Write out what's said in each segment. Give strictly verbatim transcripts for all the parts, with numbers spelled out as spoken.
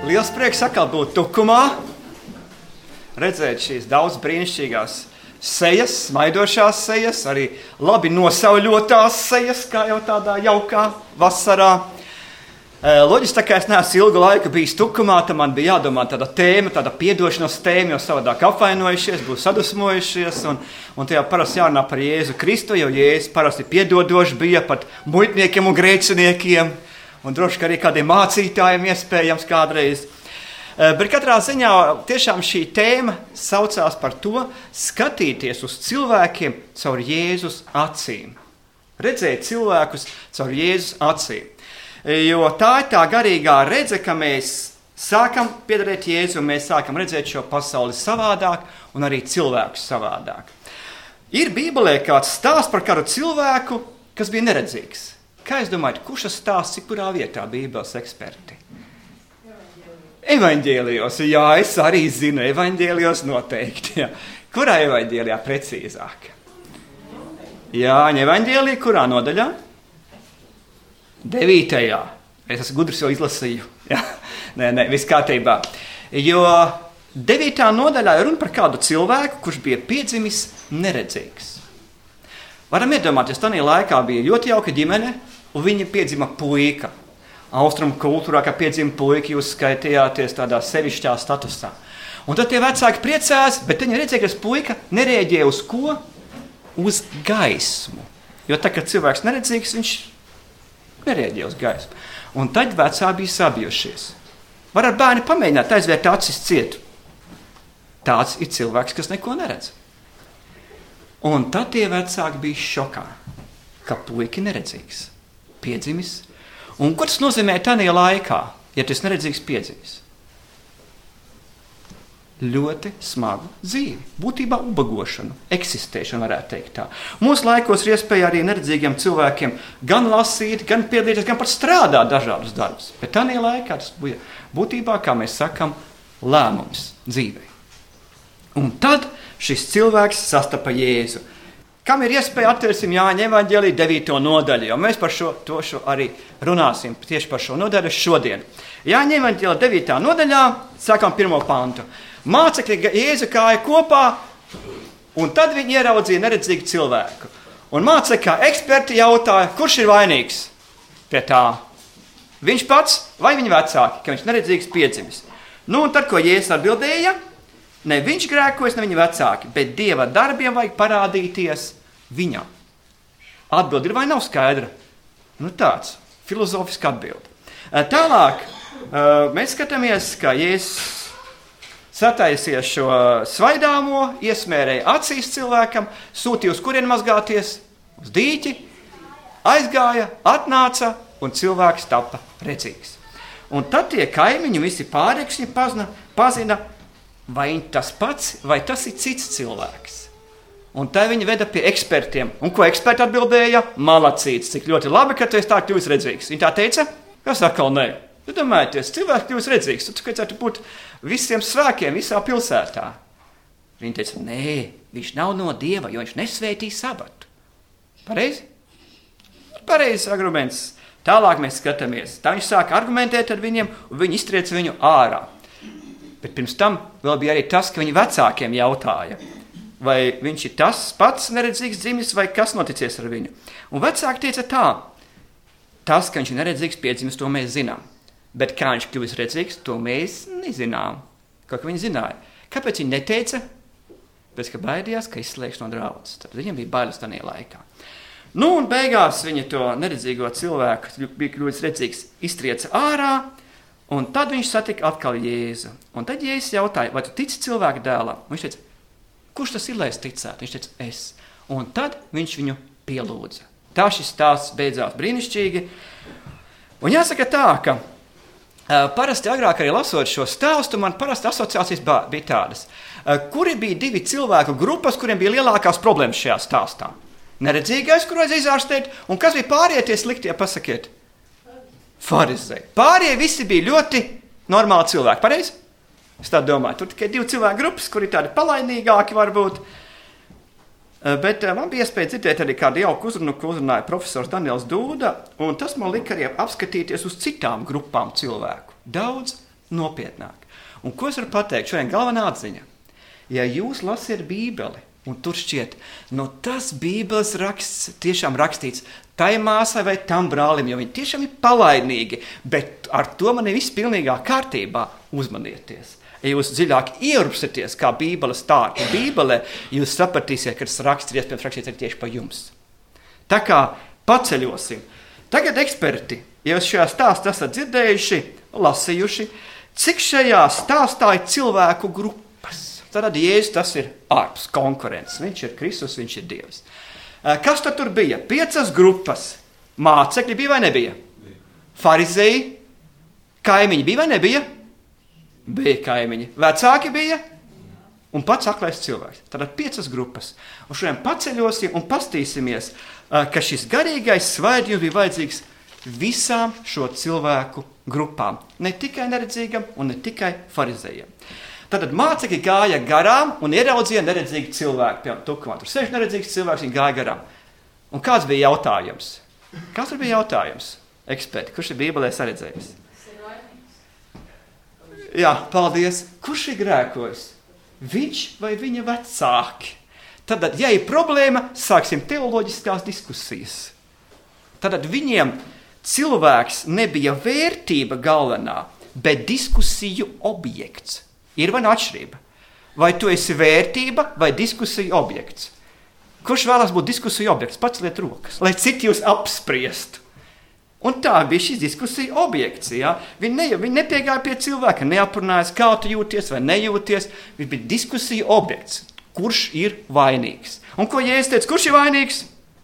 Liels prieks atkal būt Tukumā, redzēt šīs daudz brīnišķīgās sejas, smaidošās sejas, arī labi nosauļotās sejas, kā jau tādā jaukā vasarā. Loģiski, tā kā es neesmu ilgu laiku bijis Tukumā, tad man bija jādomā tāda tēma, tāda piedošanas tēma, jo savādāk apvainojušies, būs sadusmojušies, un, un tajā parasti jārunā par Jēzu Kristu, jo Jēzus parasti piedodoši bija pat muitniekiem un grēciniekiem, un droši, ka arī kādiem mācītājiem iespējams kādreiz. Bet katrā ziņā tiešām šī tēma saucās par to skatīties uz cilvēkiem caur Jēzus acīm. Redzēt cilvēkus caur Jēzus acīm. Jo tā ir tā garīgā redze, ka mēs sākam piederēt Jēzu, un mēs sākam redzēt šo pasauli savādāk un arī cilvēkus savādāk. Ir Bībelē kāds stāsts par kādu cilvēku, kas bija neredzīgs. Kā jūs domājat, kurš tas stāsts, kurā vietā Bībeles eksperti? Evaņģēlijos, jā, es arī zinu, evaņģēlijos noteikti. Jā. Kurā evaņģēlijā precīzāk? Jā, evaņģēlijā, kurā nodaļā? Devītajā. Es esmu gudrs, jo izlasīju. Jā. Nē, nē, viss kārtībā. Jo devītā nodaļā ir runa par kādu cilvēku, kurš bija piedzimis neredzīgs. Varam iedomāties, tādā laikā bija ļoti jauka ģimene, un viņa piedzima puika. Austrumu kultūrā, kā piedzima puika, jūs skaitījāties tādā sevišķā statusā. Un tad tie vecāki priecājās, bet viņi redzēja, ka tas puika nereaģēja uz ko? Uz gaismu. Jo tā, kad cilvēks neredzīgs, viņš nereaģēja uz gaismu. Un tad vecāki bija sabijušies. Var ar bērni pamēģināt aizvērt acis cietu. Tāds ir cilvēks, kas neko neredz. Un tad tie vecāki bija šokā, ka puika neredzīgs, piedzimis. Un ko tas nozīmē tādā laikā, ja tas neredzīgs piedzimis? Ļoti smagu dzīvi, būtībā ubagošanu, eksistēšanu varētu teikt tā. Mūsu laikos ir iespēja arī neredzīgiem cilvēkiem gan lasīt, gan piedalīties, gan pat strādāt dažādus darbus. Bet tādā laikā tas bija būtībā, kā mēs sakam, lēmums dzīvē. Un tad šis cilvēks sastapa Jēzu. Kam ir iespēja atvērsim Jāņa evaņģēlija devīto nodaļu, jo mēs par šo, to šo arī runāsim, tieši par šo nodaļu šodien. Jāņa evaņģēlija devītā nodaļā, sākam pirmo pantu. Mācekļi Jēzu kāja kopā, un tad viņi ieraudzīja neredzīgu cilvēku. Un mācekļi kā eksperti jautāja, kurš ir vainīgs pie tā? Viņš pats vai viņa vecāki, ka viņš neredzīgs piedzimis? Nu, un tad, ko Jēzus atbildēja, ne viņš grēkojas, ne viņa vecāki, bet Dieva darbiem vajag parādīties viņam. Atbildi ir vai nav skaidra? Nu tāds, filozofiski atbildi. Tālāk mēs skatāmies, ka Jēzus sataisīja šo svaidāmo, iesmērēja acīs cilvēkam, sūtīja uz kurien mazgāties, uz dīķi, aizgāja, atnāca un cilvēks tapa redzīgs. Un tad tie kaimiņi visi pārekšņi pazina, pazina vai tas pats, vai tas ir cits cilvēks. Un tā viņi veda pie ekspertiem. Un ko eksperti atbildēja? Malacīts, cik ļoti labi, ka tu esi tā kļuvis redzīgs. Viņi tā teica? Kas atkal ne? Jūs domājaties, cilvēks kļuvis redzīgs, tu vajadzētu būt visiem svēkiem, visā pilsētā. Viņi teica, nē, viņš nav no Dieva, jo viņš nesvētī sabatu. Pareizi? Pareizs arguments. Tālāk mēs skatāmies. Tā viņš sāka argumentēt ar viņiem, un viņi iztriec viņu ārā. Bet pirms tam vēl bija arī tas, ka viņi vecākiem jautāja, vai viņš ir tas pats neredzīgs dzimis, vai kas noticies ar viņu. Un vecāki teica tā, tas, ka viņš ir neredzīgs piedzimis, to mēs zinām. Bet kā viņš kļuvis redzīgs, to mēs nezinām. Kaut kā viņi zināja. Kāpēc viņi neteica? Pēc, ka baidījās, ka izslēgs no draudzes. Tad viņiem bija bailes tajā laikā. Nu, un beigās viņa to neredzīgo cilvēku, kas bija kļuvis redzīgs, iztrieca ārā, un tad viņš satika atkal Jēzu. Un tad Jēzus jautāja, vai tu tici cilvēku dēlam? Un viņš teica, kurš tas ir, lai es ticētu? Viņš teica, es. Un tad viņš viņu pielūdza. Tā šis stāsts beidzās brīnišķīgi. Un jāsaka tā, ka uh, parasti agrāk arī lasot šo stāstu, man parasti asociācijas bija tādas. Uh, kuri bija divi cilvēku grupas, kuriem bija lielākās problēmas šajā stāstā? Neredzīgais, kuru vajadzēja izārstēt, un kas bija pārējie sliktie, pasakiet? Farizēji. Pārējie visi bija ļoti normāli cilvēki, pareizi? Es tā domāju, tur tikai divi cilvēku grupas, kuri tādi palaidīgāki varbūt. Bet man bija iespēja dzirdēt arī kādu jauku uzrunu, ko uzrunāja profesors Daniels Dūda, un tas man lika arī apskatīties uz citām grupām cilvēku. Daudz nopietnāk. Un ko es varu pateikt? Šodien galvenā atziņa. Ja jūs lasiet Bībeli, un tur šķiet, no tas Bībeles raksts tiešām rakstīts tai māsai vai tam brālim, jo viņi tiešām ir palaidnīgi, bet ar to man ir viss pilnīgā kārtībā, uzmanieties. Ja jūs dziļāk ierupsieties, kā Bībele stāsta Bībelē, jūs sapratīsiet, ka tas raksts ir iespējams rakstīts arī tieši par jums. Tā kā paceļosim. Tagad eksperti, ja jūs šajā stāstā esat dzirdējuši, lasījuši, cik šajā stāstā ir cilvēku grupas. Tad Jēzus tas ir ārpus konkurences. Viņš ir Kristus, viņš ir Dievs. Kas tad tur bija? Piecas grupas. Mācekļi bija vai nebija? Farizēji, kaimiņi bija vai nebija? Bija kaimiņi. Vecāki bija un pats aklais cilvēks. Tātad piecas grupas. Un šodien paceļosim un pastīsimies, ka šis garīgais svaidījums bija vajadzīgs visām šo cilvēku grupām. Ne tikai neredzīgam un ne tikai farizējiem. Tātad mācekļi gāja garām un ieraudzīja neredzīgu cilvēku. Piemēram, tukumā tur sēž neredzīgs cilvēks, viņi gāja garām. Un kāds bija jautājums? Kāds tur bija jautājums? Eksperti, kurš ir Bībelē saredzējis? Jā, paldies. Kurš ir grēkojis? Viņš vai viņa vecāki? Tad, ja ir problēma, sāksim teoloģiskās diskusijas. Tad viņiem cilvēks nebija vērtība galvenā, bet diskusiju objekts. Ir vai atšķirība? Vai tu esi vērtība vai diskusiju objekts? Kurš vēlas būt diskusiju objekts? Paceliet rokas, lai citi jūs apspriestu. Un tā bija šis diskusija objekts. Ja? Viņi, ne, viņi nepiegāja pie cilvēka, neaprunājās, kā tu jūties vai nejūties. Viņš bija diskusija objekts. Kurš ir vainīgs? Un ko Jēzus teica? Kurš ir vainīgs?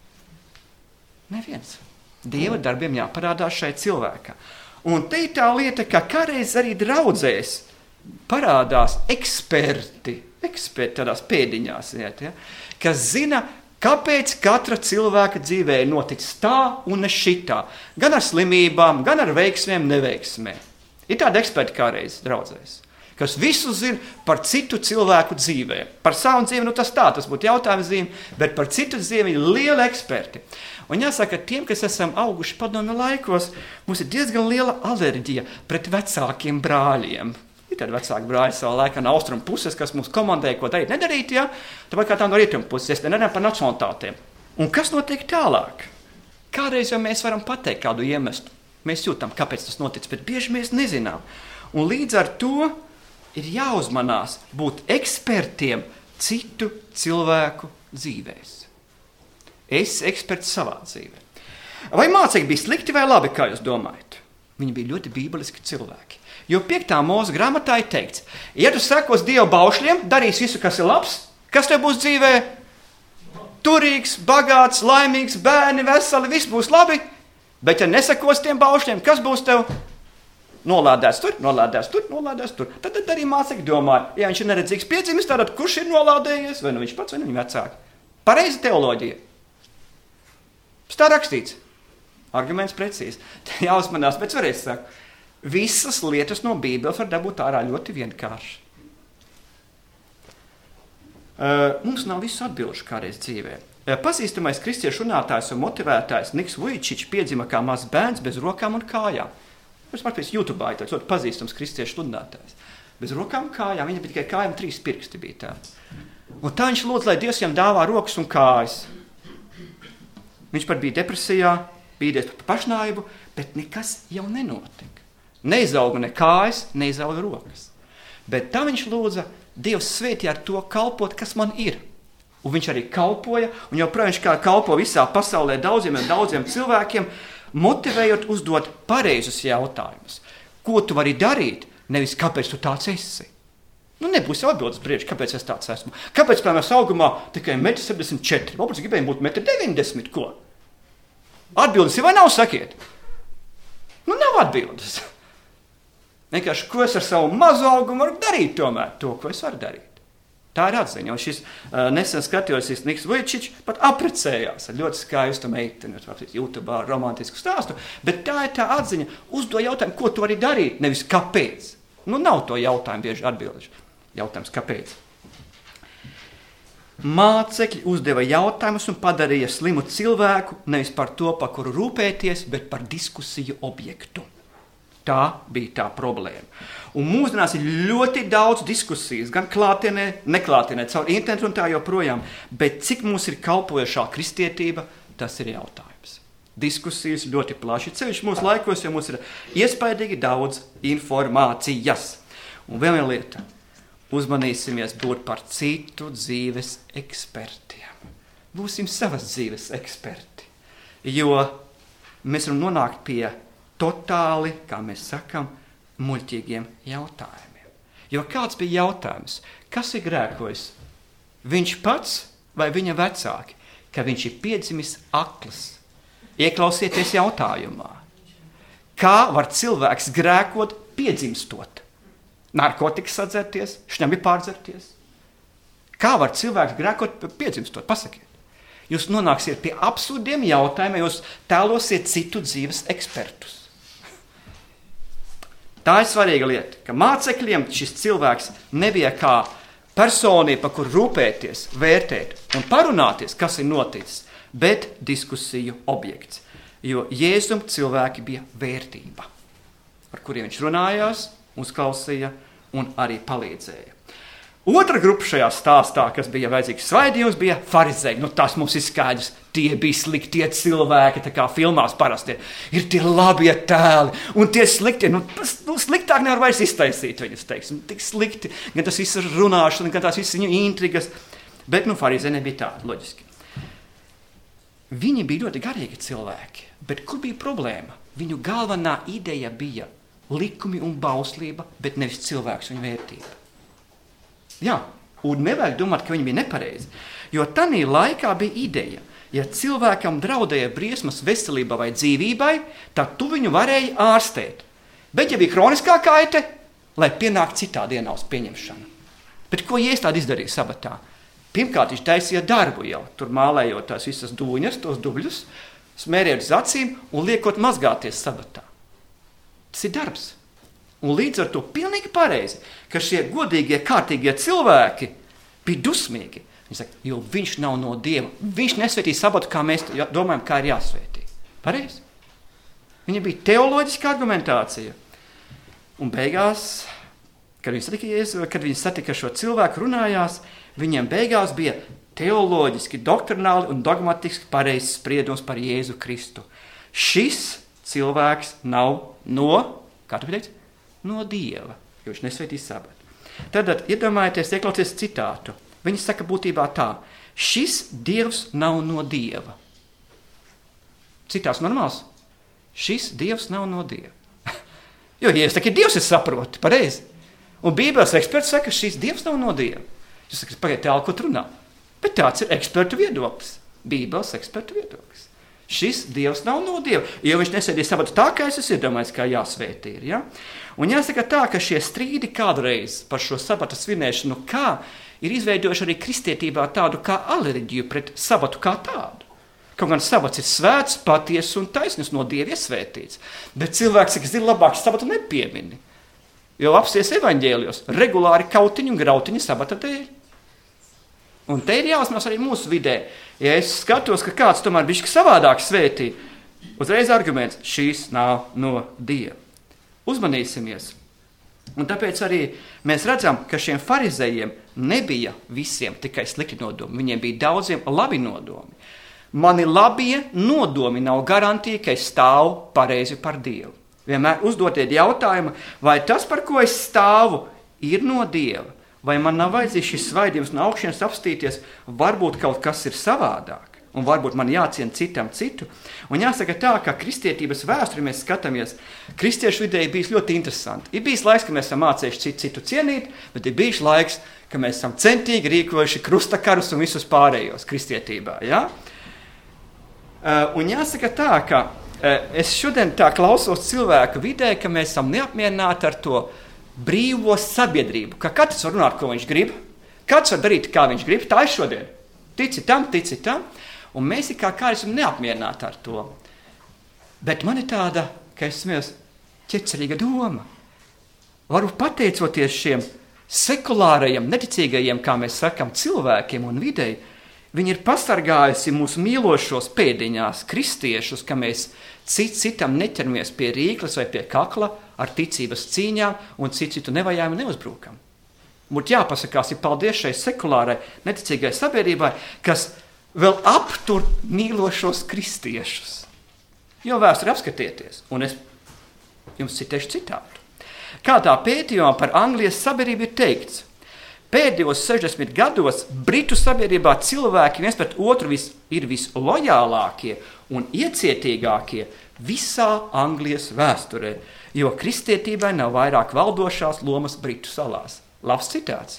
Neviens. Dieva darbiem jāparādās šai cilvēkam. Un te ir tā lieta, ka kādreiz arī draudzēs parādās eksperti, eksperti tādās pēdiņās, ja, kas zina, kāpēc katra cilvēka dzīvē ir noticis tā un ne šitā. Gan ar slimībām, gan ar veiksmēm, neveiksmēm. Ir tādi eksperti kādreiz draudzēs, kas visu zina par citu cilvēku dzīvē. Par savu dzīvi, nu tas tā, tas būtu jautājums zīme, bet par citu dzīvi ir lieli eksperti. Un jāsaka, tiem, kas esam auguši padomju laikos, mums ir diezgan liela alerģija pret vecākiem brāļiem. Ir tādi vecāki brāļi savā laikā no austrumu puses, kas mums komandēja, ko darīt, nedarīt, ja? Tāpēc kā tā no rietumu puses, es nerunāju par nacionalitātēm. Un kas notiek tālāk? Kādreiz jau mēs varam pateikt kādu iemeslu. Mēs jūtam, kāpēc tas notic, bet bieži mēs nezinām. Un līdz ar to ir jāuzmanās būt ekspertiem citu cilvēku dzīvēs. Es eksperts savā dzīvē. Vai mācekļi bija slikti vai labi, kā jūs domājat? Viņi bija ļoti bībeliski cilvēki. Jo piektā Mūzes grāmatā ir teikts, ja tu sekos Dieva baušļiem, darīs visu, kas ir labs, kas tev būs dzīvē? Turīgs, bagāts, laimīgs, bērni, veseli, viss būs labi, bet ja nesekos tiem baušļiem, kas būs tev? Nolādēs tur, nolādēs tur, nolādēs tur. Tad, tad arī mācekļi domāja, ja viņš ir neredzīgs piedzimis, tad kurš ir nolādējies? Vai nu viņš pats, vai nu viņa vecāki? Pareiza teoloģija. Tā rakstīts. Arguments precīzi. Te jāuzmanās, bet varēs sakt. Visas lietas no Bībeles var dabūt ārā ļoti vienkārši. Uh, mums nav visu atbilžu kādreiz dzīvē. Uh, pazīstamais kristiešu runātājs un motivētājs Niks Vujčičs piedzima kā mazs bērns bez rokām un kājām. Viņš pārpēc YouTube ir tāds ļoti pazīstams kristiešu runātājs. Bez rokām un kājām, viņa bija tikai kājām trīs pirksti bija tā. Un tā viņš lūdz, lai Dievs viņam dāvā rokas un kājas. Viņš pat bija depresijā, bīdies par pašnāvību, bet nekas jau nenotika. Neizauga ne kājas, neizauga rokas. Bet tā viņš lūdza, Dievs svētī ar to kalpot, kas man ir. Un viņš arī kalpoja, un joprojām viņš kā kalpo visā pasaulē daudziem un daudziem cilvēkiem, motivējot uzdot pareizus jautājumus. Ko tu vari darīt, nevis kāpēc tu tāds esi. Nu, nebūs jau atbildes brīži, kāpēc es tāds esmu. Kāpēc, piemēram, augumā tikai metrs septiņdesmit četri? Varbūt es gribēju būt metrs deviņdesmit, ko? Atbildes ir vai nav, sakiet? Nu, nav atbildes. Vienkārši, ko es ar savu mazu augumu varu darīt tomēr? To, ko es varu darīt. Tā ir atziņa. Un šis uh, nesen skatījos, šis Niks Vujčičs pat aprecējās ar ļoti skaistu meiteni, YouTube romantisku stāstu, bet tā ir tā atziņa. Uzdo jautājumu, ko tu vari darīt, nevis kāpēc. Nu, nav to jautājumu bieži atbildes. Jautājums, kāpēc? Mācekļi uzdeva jautājumus un padarīja slimu cilvēku nevis par to, par kuru rūpēties, bet par diskusiju objektu. Tā bija tā problēma. Un mūsdienās ir ļoti daudz diskusijas, gan klātienē, neklātienē, caur internetu un tā joprojām, bet cik mums ir kalpojošā kristietība, tas ir jautājums. Diskusijas ļoti plaši, ceļš mūsu laikos, jo mums ir iespaidīgi daudz informācijas. Un vēl viena lieta, uzmanīsimies būt par citu dzīves ekspertiem. Būsim savas dzīves eksperti, jo mēs varam nonākt pie totāli, kā mēs sakam, muļķīgiem jautājumiem. Jo kāds bija jautājums, kas ir grēkojis? Viņš pats vai viņa vecāki, ka viņš ir piedzimis akls? Ieklausieties jautājumā. Kā var cilvēks grēkot piedzimstot? Narkotikas sadzerties, šņami pārdzerties? Kā var cilvēks grēkot piedzimstot? Pasakiet. Jūs nonāksiet pie absurdiem jautājumiem, jūs tēlosiet citu dzīves ekspertus. Tā ir svarīga lieta, ka mācekļiem šis cilvēks nebija kā personība, par kur rūpēties, vērtēt un parunāties, kas ir noticis, bet diskusiju objekts. Jo Jēzum cilvēki bija vērtība, ar kuriem viņš runājās, uzklausīja un arī palīdzēja. Otra grupa šajā stāstā, kas bija vajadzīgs svaidījums, bija farizēji. Nu, tas mums ir skaidrs. Tie bija sliktie cilvēki, tā kā filmās parasti ir tie labie tēli. Un tie sliktie, nu, nu sliktāk nevar vairs iztaisīt viņus, teiksim. Tik slikti, gan tas viss ir runāšana, gan tās viss viņu intrigas. Bet, nu, farizēji nebija tādi, loģiski. Viņi bija ļoti garīgi cilvēki, bet kur bija problēma? Viņu galvenā ideja bija likumi un bauslība, bet nevis cilvēks un vērtība. Jā, un nevajag domāt, ka viņi bija nepareizi, jo tanī laikā bija ideja, ja cilvēkam draudēja briesmas veselībai vai dzīvībai, tad tu viņu varēji ārstēt. Bet ja bija kroniskā kaite, lai pienāk citā dienās pieņemšana. Bet ko Jēzus tādu izdarīja sabatā? Pirmkārt, viņš taisīja darbu jau, tur mālējot tās visas dūņas, tos dubļus, smērējot uz acīm un liekot mazgāties sabatā. Tas ir darbs. Un līdz ar to pilnīgi pareizi, ka šie godīgie, kārtīgie cilvēki bija dusmīgi. Viņi saka, jo viņš nav no Dieva. Viņš nesvētīja sabatu, kā mēs domājam, kā ir jāsvētī. Pareizi. Viņa bija teoloģiska argumentācija. Un beigās, kad viņi satika Jēzu, kad viņi satika šo cilvēku runājās, viņiem beigās bija teoloģiski, doktrināli un dogmatiski pareizs spriedums par Jēzu Kristu. Šis cilvēks nav no, kā tu teici, no Dieva, jo viņš nesvētīs sabatu. Tad, iedomājieties, ieklausies citātu. Viņi saka būtībā tā, šis Dievs nav no Dieva. Citāts normāls? Šis Dievs nav no Dieva. Jo, ja es saku, Dievs, es saprotu, pareizi. Un Bībeles eksperts saka, šis Dievs nav no Dieva. Jūs sakat, pagaidiet, tēl, ko tu runā? Bet tāds ir ekspertu viedoklis. Bībeles ekspertu viedoklis. Šis Dievs nav no Dieva, jo viņš nesēdīja sabatu tā, kā es esmu iedomājis, kā jāsvētī ir. Ja? Un jāsaka tā, ka šie strīdi kādreiz par šo sabata svinēšanu, kā ir izveidojuši arī kristietībā tādu kā alerģiju pret sabatu kā tādu. Kaut gan sabats ir svēts, patiess un taisnīgs no Dieva iesvētīts. Bet cilvēks, kas ir labāk, sabatu nepiemini. Jo apsies evaņģēlijos regulāri kautiņu un grautiņu sabata dēļ. Un te ir jāuzmanās arī mūsu vidē. Ja es skatos, ka kāds tomēr bišķi savādāk svētī, uzreiz arguments, šīs nav no Dieva. Uzmanīsimies. Un tāpēc arī mēs redzam, ka šiem farizējiem nebija visiem tikai slikti nodomi. Viņiem bija daudziem labi nodomi. Mani labie nodomi nav garantija, ka es stāvu pareizi par Dievu. Vienmēr uzdotiet jautājumu, vai tas, par ko es stāvu, ir no Dieva. Vai man nav vajadzīgs šis svaidījums no augšienes apstīties, varbūt kaut kas ir savādāk, un varbūt man jāciena citam citu. Un jāsaka tā, ka kristietības vēsturi mēs skatāmies, kristiešu vidē ir bijis ļoti interesanti. Ir bijis laiks, ka mēs esam mācējuši citu, citu cienīt, bet ir bijis laiks, ka mēs esam centīgi rīkojuši krustakarus un visus pārējos kristietībā. Ja? Un jāsaka tā, ka es šodien tā klausos cilvēku vidē, ka mēs esam neapmierināti ar to brīvo sabiedrību, ka katrs var runāt, ko viņš grib, katrs var darīt, kā viņš grib, tā ir šodien. Tici tam, tici tam, un mēs ir kā kā esam neapmierināti ar to. Bet man ir tāda, ka es smējos ķecerīga doma. Varu pateicoties šiem sekulārajiem, neticīgajiem, kā mēs sakam, cilvēkiem un videi, viņi ir pasargājusi mūsu mīlošos pēdiņās kristiešus, ka mēs cit citam neķeramies pie rīkles vai pie kakla, ar ticības cīņām un citu citu nevajām un neuzbrukam. Būtu jāpasakās, ir paldies šai sekulārai, neticīgai sabiedrībai, kas vēl aptur mīlošos kristiešus. Jo vēsturi apskatieties, un es jums citēšu citātu. Kādā pētījumā par Anglijas sabiedrību ir teikts, pēdējos sešdesmit gados Britu sabiedrībā cilvēki viens pret otru vis, ir vislojālākie un iecietīgākie visā Anglijas vēsturē, jo kristietībai nav vairāk valdošās lomas Britu salās. Labs citāts.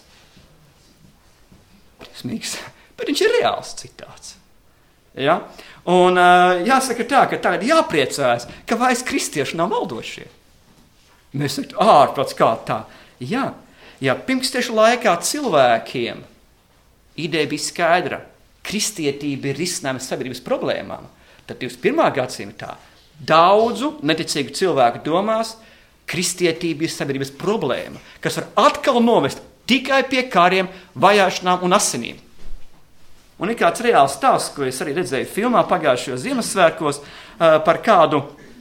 Briesmīgs, bet viņš ir reāls citāts. Ja? Un uh, jāsaka tā, ka tagad jāpriecājas, ka vairs kristieši nav valdošie. Mēs saktu, ārprāts kā tā. Jā, ja pirmkristiešu laikā cilvēkiem ideja bija skaidra, kristietība ir risinājums sabiedrības problēmām, tad divdesmit pirmā gadsimtā daudzu neticīgu cilvēku domās, kristietība ir sabiedrības problēma, kas var atkal novest tikai pie kariem, vajāšanām un asinīm. Un ir kāds reāls stāsts, ko es arī redzēju filmā pagājušajos Ziemassvētkos uh, par kādu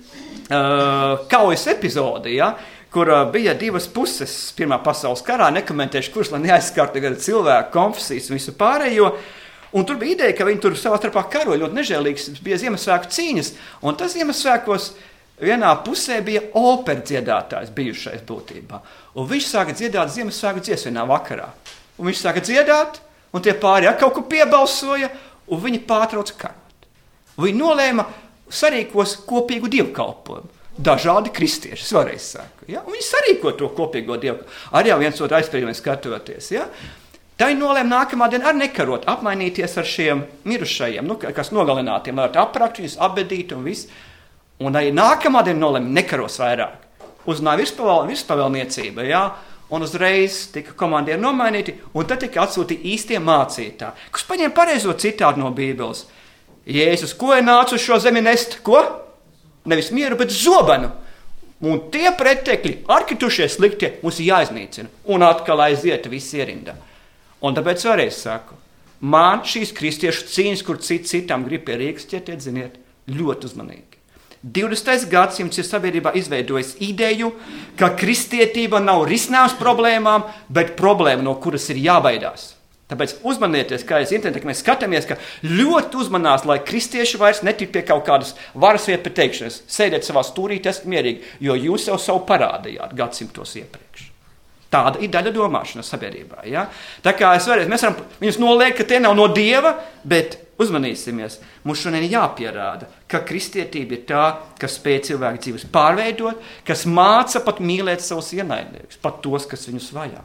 uh, kaujas epizodi, ja, kur uh, bija divas puses Pirmā pasaules karā, nekomentēšu, kurš, lai neaizskārtu cilvēku konfesijas un visu pārējo. Un tur bija ideja, ka viņi tur savā starpā karoja, ļoti nežēlīgs bija Ziemassvētku cīņas, un tas Ziemassvētkos vienā pusē bija opera dziedātājs bijušais būtībā. Un viņš sāka dziedāt Ziemassvētku dziesmu vienā vakarā. Un viņš sāka dziedāt, un tie pāri ja, kaut ko piebalsoja, un viņi pārtrauca karot. Un viņi nolēma sarīkos kopīgu dievkalpojumu. Dažādi kristieši, es varēju sāku. Ja? Un viņi sarīko to kopīgo dievkalpojumu. Arī jau viens otru aizspriedumiem skatoties. Ja? Tā viņi nolēma nākamā diena ar nekarot, apmainīties ar šiem mirušajiem, nu, kas nogalinātiem, lai aprakt viņus, apbedīt un viss. Un arī nākamā diena nolēma nekaros vairāk. Uzrunāja virspavēl, virspavēlniecība, jā, un uzreiz tika komandieri nomainīti, un tad tika atsūtīti īstie mācītāji, kas paņēma pareizo citātu no Bībeles. Jēzus, ko ir nācis uz šo zemi nest? Ko? Nevis mieru, bet zobenu. Un tie pretekļi, arkritušie sliktie, mums ir jāiznīcina. Un atkal aiziet visi ierindā. Un tāpēc vēlreiz saku, man šīs kristiešu cīņas, kur citi citam grib pie rīkas ķertiet, ziniet, ļoti uzmanīgi. divdesmitais gadsimts ir sabiedrībā izveidojis ideju, ka kristietība nav risinājums problēmām, bet problēma, no kuras ir jābaidās. Tāpēc uzmanieties, kā es internetā, ka mēs skatāmies, ka ļoti uzmanās, lai kristieši vairs netik pie kaut kādas varas vietu teikšanas. Sēdiet savā stūrītē, esat mierīgi, jo jūs jau savu parādījāt gadsimtos iepriekš. Tāda ir daļa domāšanas sabiedrībā. Ja? Tā kā es vēlreiz, mēs varam viņus noliekt, ka tie nav no Dieva, bet uzmanīsimies. Mums šodien jāpierāda, ka kristietība ir tā, kas spēj cilvēku dzīves pārveidot, kas māca pat mīlēt savus ienaidniekus, pat tos, kas viņus vajā.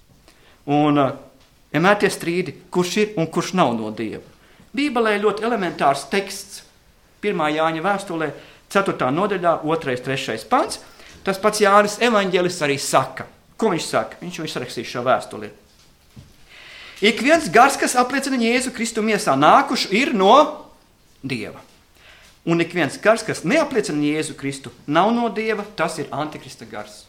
Un vienmēr tie strīdi, kurš ir un kurš nav no Dieva. Bībelē ļoti elementārs teksts, pirmā Jāņa vēstulē, ceturtā nodaļā, otrais, trešais pants. Tas pats Jānis evaņģēlists arī saka. Ko viņš saka? Viņš viņš sarakstīs šo vēstuli. Ik viens gars, kas apliecina Jēzu Kristu miesā nākuši, ir no Dieva. Un ik viens gars, kas neapliecina Jēzu Kristu, nav no Dieva, tas ir antikrista gars.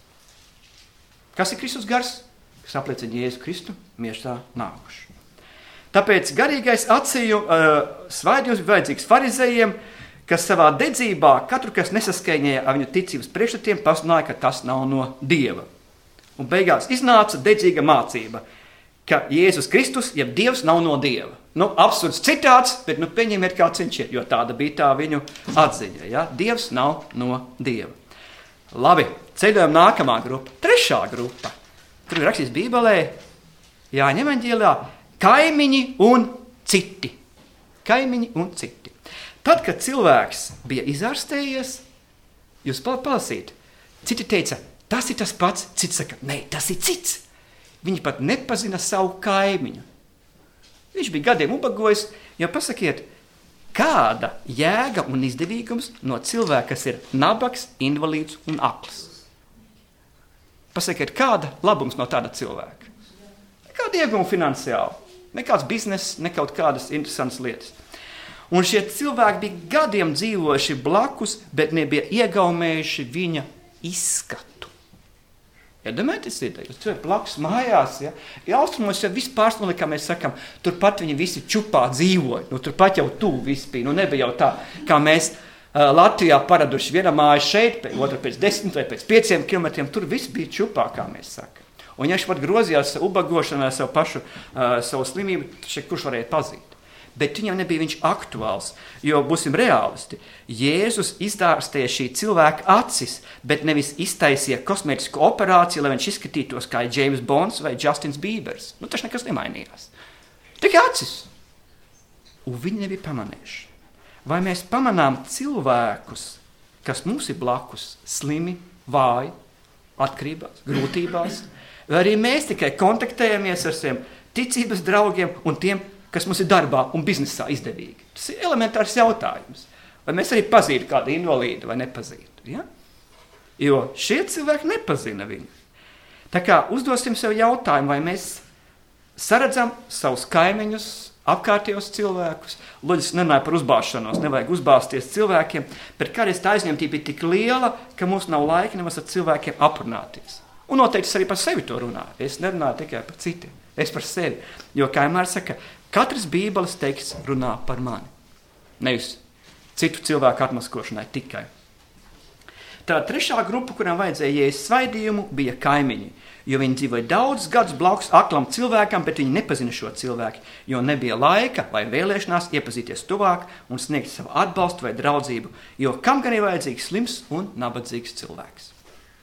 Kas ir Kristus gars? Kas apliecina Jēzu Kristu miesā nākuši. Tāpēc garīgais acīju uh, svaidījums ir vajadzīgs farizējiem, kas savā dedzībā katru, kas nesaskaņēja ar viņu ticības priekšstatiem, pasludināja, ka tas nav no Dieva. Un beigās iznāca dedzīga mācība, ka Jēzus Kristus, jeb Dievs, nav no Dieva. Nu, absurds citāts, bet nu pieņemiet kāds viņš ir, jo tāda bija tā viņu atziņa. Ja? Dievs nav no Dieva. Labi, ceļojam nākamā grupa. Trešā grupa. Tur ir rakstīts Bībelē, Jāņa evaņģēlijā, kaimiņi un citi. Kaimiņi un citi. Tad, kad cilvēks bija izārstējies, jūs palasīt, citi teica, tas ir tas pats, cits saka, nē, tas ir cits. Viņi pat nepazina savu kaimiņu. Viņš bija gadiem ubagojis, jo pasakiet, kāda jēga un izdevīgums no cilvēka, kas ir nabaks, invalīds un akls. Pasakiet, kāda labums no tāda cilvēka? Nekāda ieguma finansiāli, nekāds bizness, nekaut kādas interesantas lietas. Un šie cilvēki bija gadiem dzīvojuši blakus, bet nebija iegaumējuši viņa izskatu. Ja domājieties, jūs tur blakus mājās, ja, ja austrumos jau vispār, nu, kā mēs sakam, turpat viņi visi čupā dzīvoja, nu, turpat jau tu viss bija, nu, nebija jau tā, kā mēs Latvijā paraduši viena māja šeit, otra pēc desmit vai pēc pieciem kilometriem, tur viss bija čupā, kā mēs sakam. Un ja viņš pat grozījās savu ubagošanu vai savu pašu, uh, savu slimību, šeit kurš varēja pazīt. Bet viņam nebija viņš aktuāls, jo būsim reālisti. Jēzus izdārstīja šī cilvēka acis, bet nevis iztaisīja kosmētisku operāciju, lai viņš izskatītos kā James Bonds vai Justins Biebers. Nu, tas nekas nemainījās. Tikai acis. Un viņi nebija pamanījuši. Vai mēs pamanām cilvēkus, kas mums ir blakus, slimi, vāji, atkarībās, grūtībās, vai arī mēs tikai kontaktējamies ar saviem ticības draugiem un tiem, kas mums ir darbā un biznesā izdevīgi. Tas ir elementārs jautājums. Vai mēs arī pazītu kādu invalīdu vai nepazītu? Ja? Jo šie cilvēki nepazina viņu. Tā kā uzdosim sev jautājumu, vai mēs saredzam savus kaimiņus, apkārtējos cilvēkus. Loģiski nenāja par uzbāšanos, nevajag uzbāzties cilvēkiem, bet kādreiz tā aizņemtība ir tik liela, ka mums nav laika nemaz ar cilvēkiem aprunāties. Un noteikti es arī par sevi to runāju. Es nerunāju tikai par citiem, es par sevi. Jo, kā vienmēr saka, katrs Bībeles teksts runā par mani. Nevis citu cilvēku atmaskošanai tikai. Tā trešā grupa, kuram vajadzēja Jēzus svaidījumu, bija kaimiņi. Jo viņi dzīvoja daudz gadus blakus aklam cilvēkam, bet viņi nepazina šo cilvēku, jo nebija laika vai vēlēšanās iepazīties tuvāk un sniegt savu atbalstu vai draudzību, jo kam gan ir vajadzīgs slims un nabadzīgs cilvēks.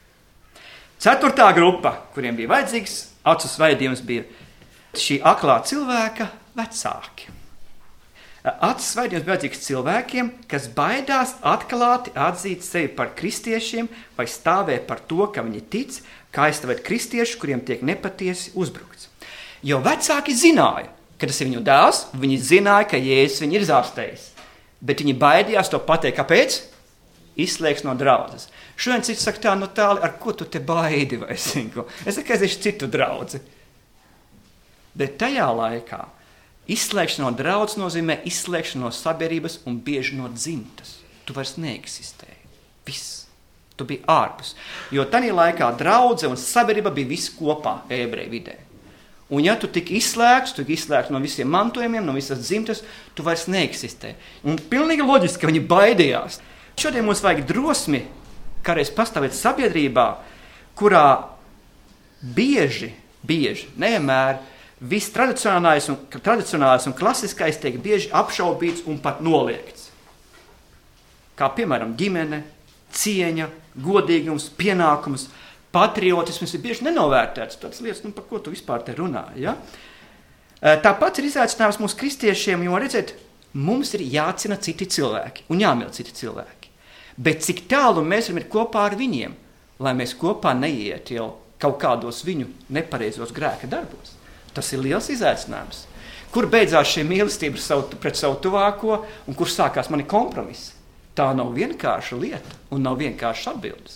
Ceturtā grupa, kuriem bija vajadzīgs acu svaidījums, bija šī aklā cilvēka vecāki. Acu svaidījums bija vajadzīgs cilvēkiem, kas baidās atklāti atzīt sevi par kristiešiem vai stāvē par to, ka viņi tic, kā aizstāvēt kristiešu, kuriem tiek nepatiesi uzbrukts. Jo vecāki zināja, ka tas ir viņu dēls, viņi zināja, ka Jēzus viņu ir zārstējis. Bet viņi baidījās to pateikt, kāpēc? Izslēgs no draudzes. Šodien cits saka tā, no tāli, ar ko tu te baidi vai zinu? Es saku, aiziešu citu draudzi. Bet tajā laikā izslēgšana no draudzes nozīmē izslēgšana no sabiedrības un bieži no dzimtas. Tu vairs neeksistēji. Viss. Tu biji ārpus. Jo tajā laikā draudze un sabiedrība bija viss kopā ebreju vidē. Un ja tu tik izslēgts, tu tik izslēgts no visiem mantojumiem, no visas dzimtas, tu vairs neeksistē. Un pilnīgi loģiski, ka viņi baidījās. Šodien mums vajag drosmi, kādreiz pastāvēt sabiedrībā, kurā bieži, bieži, nevienmēr, viss tradicionālais un, tradicionālais un klasiskais tiek bieži apšaubīts un pat noliegts. Kā piemēram ģimene, cieņa, godīgums, pienākums, patriotisms ir bieži nenovērtēts. Tādas lietas, nu, par ko tu vispār te runā. Ja? Tāpat ir izaicinājums mūsu kristiešiem, jo redzēt, mums ir jācina citi cilvēki un jāmīl citi cilvēki. Bet cik tālu mēs varam ir kopā ar viņiem, lai mēs kopā neiet jau kaut kādos viņu nepareizos grēka darbos. Tas ir liels izaicinājums. Kur beidzās šī mīlestība savu, pret savu tuvāko un kur sākās mani kompromisi? Tā nav vienkārša lieta un nav vienkāršas atbildes.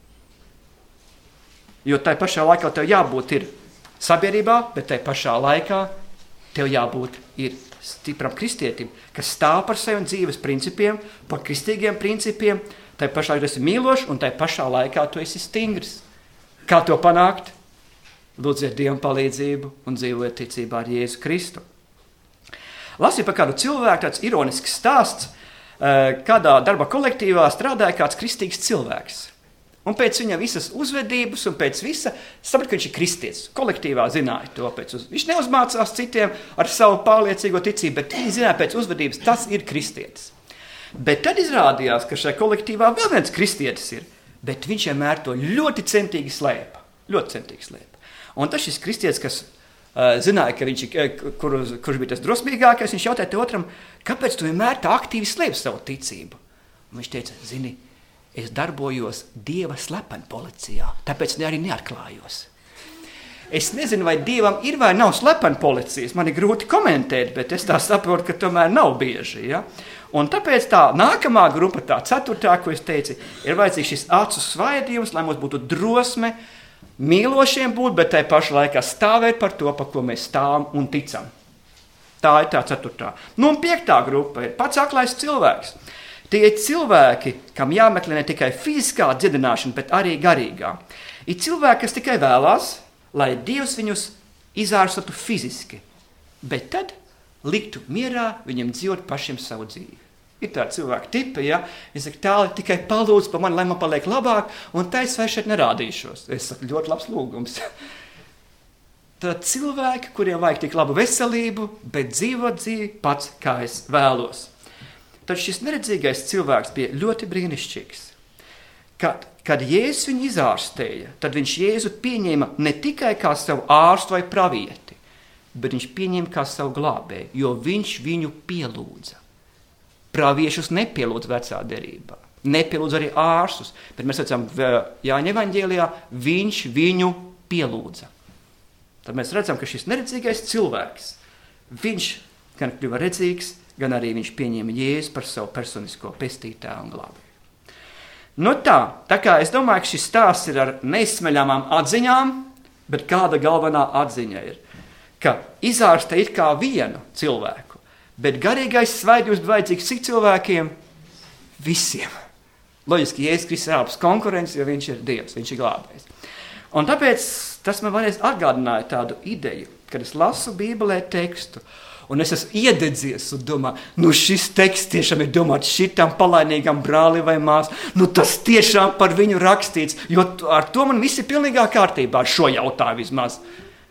Jo tai pašā laikā tev jābūt ir sabiedrībā, bet tai pašā laikā tev jābūt ir stipram kristietim, kas stāv par saviem dzīves principiem, par kristīgiem principiem, tai pašā laikā tu esi mīlošs un tai pašā laikā tu esi stingrs. Kā to panākt? Lūdziet Dievam palīdzību un dzīvojiet ticībā ar Jēzu Kristu. Lasīju par kādu cilvēku, tāds ironisks stāsts, kādā darba kolektīvā strādāja kāds kristīgs cilvēks. Un pēc viņa visas uzvedības un pēc visa saprata, ka viņš ir kristietis. Kolektīvā zināja to. Pēc uz... Viņš neuzmācās citiem ar savu pārliecīgo ticību, bet viņi zināja pēc uzvedības, tas ir kristietis. Bet tad izrādījās, ka šajā kolektīvā vēl viens kristietis ir, bet viņš vienmēr to ļoti centīgi slēpa. Ļoti centīgi slēpa. Un tas šis kristietis, kas uh, zināja, ka viņš, kur, kurš bija tas drosmīgākais, viņš jautāja te otram, kāpēc tu vienmēr tā aktīvi slēp savu ticību? Un viņš teica, zini, es darbojos Dieva slepeni policijā, tāpēc ne arī neatklājos. Es nezinu, vai Dievam ir vai nav slepeni policijas, man ir grūti komentēt, bet es tā saprotu, ka tomēr nav bieži. Ja? Un tāpēc tā nākamā grupa, tā ceturtā, ko es teicu, ir vajadzīgs šis acu svaidījums, lai mums būtu drosme, mīlošiem būt, bet tai pašā laikā stāvēt par to, par ko mēs stāvam un ticam. Tā ir tā ceturtā. Nu un piektā grupa ir pats aklais cilvēks. Tie ir cilvēki, kam jāmeklē ne tikai fiziskā dziedināšana, bet arī garīgā. Ir cilvēki, kas tikai vēlās, lai Dievs viņus izārstotu fiziski, bet tad liktu mierā viņiem dzīvot pašiem savu dzīvi. Ir tādi cilvēki tipi, ja? Es saku, tāli tikai palūdz par mani, lai man paliek labāk, un tā es vairs šeit nerādīšos. Es saku, ļoti labs lūgums. Tad cilvēki, kuriem vajag tik labu veselību, bet dzīvot dzīvi pats, kā es vēlos. Tad šis neredzīgais cilvēks bija ļoti brīnišķīgs. Kad, kad Jēzus viņu izārstēja, tad viņš Jēzu pieņēma ne tikai kā savu ārstu vai pravieti, bet viņš pieņēma kā savu glābēju, jo viņš viņu pielūdza. Praviešus nepielūdz vecā derībā, nepielūdz arī ārstus, bet mēs redzam Jāņa evaņģēlijā, viņš viņu pielūdza. Tad mēs redzam, ka šis neredzīgais cilvēks, viņš gan kļuva redzīgs, gan arī viņš pieņēma Jēzu par savu personisko pestītāju un glābēju. Nu tā, tā kā es domāju, ka šis stāsts ir ar neizsmeļamām atziņām, bet kāda galvenā atziņa ir, ka izārsta it kā vienu cilvēku, bet garīgais svaidījums bija vajadzīgs cik cilvēkiem? Visiem. Loģiski, Jēzus Kristus ir ārpus konkurences, jo viņš ir Dievs, viņš ir glābējs. Un tāpēc tas man varēs atgādināja tādu ideju, kad es lasu Bībelē tekstu, un es esmu iededzies un domāju, nu šis teksts tiešām ir domāts šitam palainīgam brāli vai mās, nu tas tiešām par viņu rakstīts, jo ar to man viss ir pilnīgā kārtībā, ar šo jautājumu vismaz.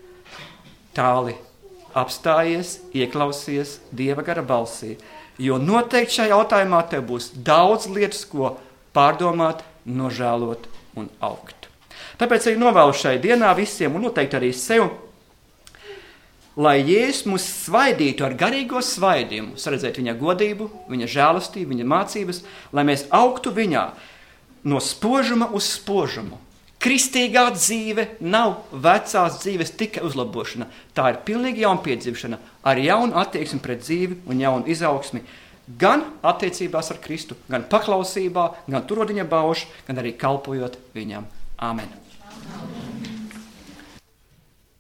Tāli. Apstājies, ieklausies Dieva gara balsī, jo noteikti šajā jautājumā tev būs daudz lietas, ko pārdomāt, nožēlot un augt. Tāpēc arī novēlu šai dienā visiem, un noteikti arī sev, lai Jēzus mūs svaidītu ar garīgo svaidījumu, saredzēt viņa godību, viņa žēlastību, viņa mācības, lai mēs augtu viņā no spožuma uz spožumu. Kristīgā dzīve nav vecās dzīves tikai uzlabošana. Tā ir pilnīgi jauna piedzīvšana ar jaunu attieksmi pret dzīvi un jaunu izaugsmi. Gan attiecībās ar Kristu, gan paklausībā, gan turot viņa baušu, gan arī kalpojot viņam. Āmen.